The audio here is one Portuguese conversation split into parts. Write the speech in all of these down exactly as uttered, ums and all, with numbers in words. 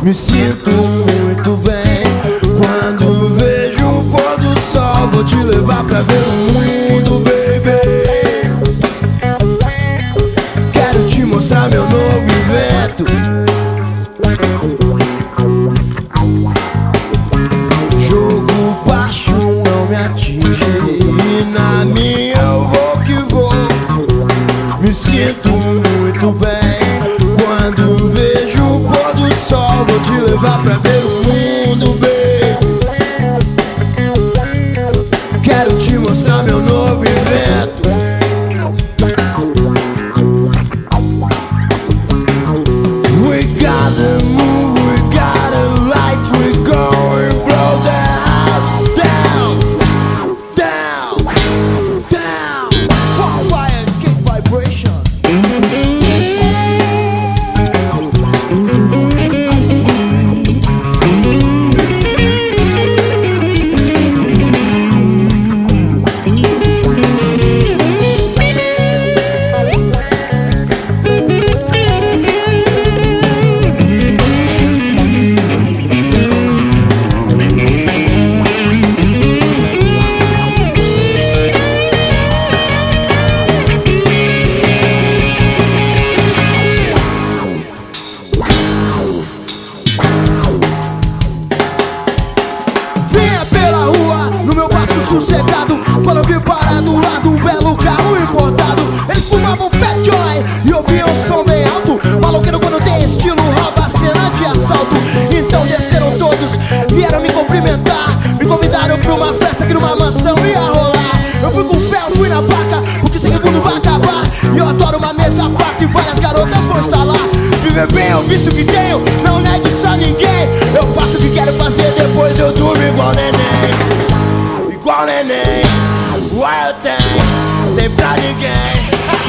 Me sinto muito bem quando vejo o pôr do sol. Vou te levar pra ver o mundo, baby. Quero te mostrar meu novo invento. Jogo baixo não me atinge, e na minha eu vou que vou. Me sinto muito bem quando vejo o pôr do sol. Vou te levar pra ver o mundo, baby. Quero te mostrar meu novo invento. We gotta move, we gotta light, we go and blow the house down, down, down. Fuck fire, escape vibration. Sossegado, quando eu vi parar do lado um belo carro importado. Eles fumavam Fat Joy e ouviam um som bem alto. Maloqueiro quando tem estilo, rouba a cena de assalto. Então desceram todos, vieram me cumprimentar. Me convidaram pra uma festa que numa mansão ia rolar. Eu fui com fé, eu fui na placa, porque sei que o mundo vai acabar. E eu adoro uma mesa farta e várias garotas vão estar lá. Viver bem é o vício que tenho, não nego isso a ninguém. Eu faço o que quero fazer, depois eu durmo igual neném. Igual neném, wild thing, tem pra ninguém.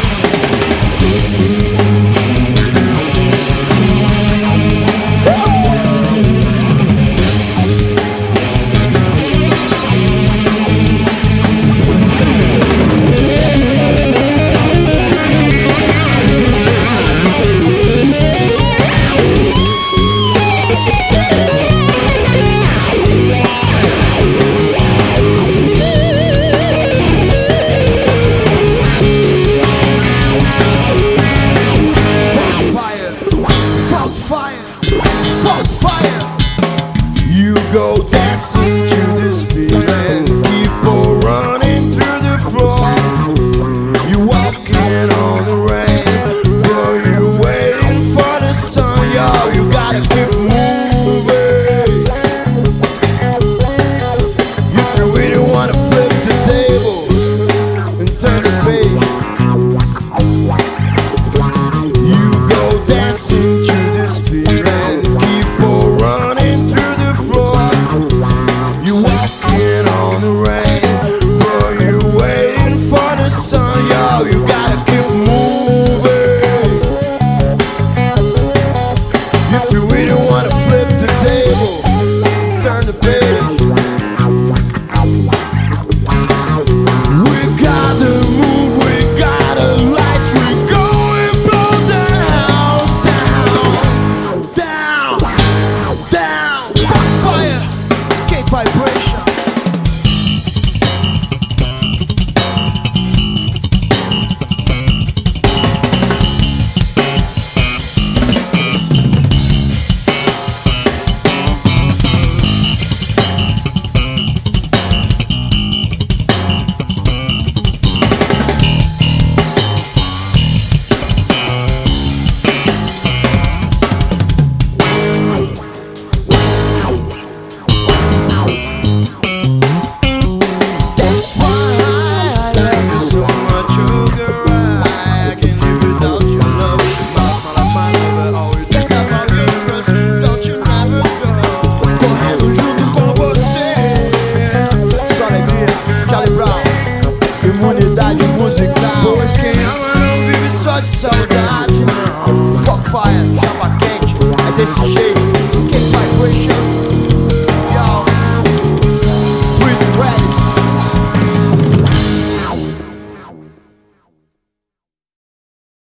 Go dancing to this feeling, people running through the floor. You walking on the rain, girl, you waiting for the sun, yo. You gotta keep moving. If you really wanna flip the table and turn the page, you go dancing to this feeling, people running through the floor. You walking on the rain, girl, you waiting for the sun, yo. You gotta keep moving. If you really wanna flip the table, turn the page. We gotta move, we gotta light, we go and blow the house down, down, down. Fuck fire, escape vibration. Imunidade musical, pois quem ama não vive só de saudade, não. Fuck fire, chapa quente, é desse jeito.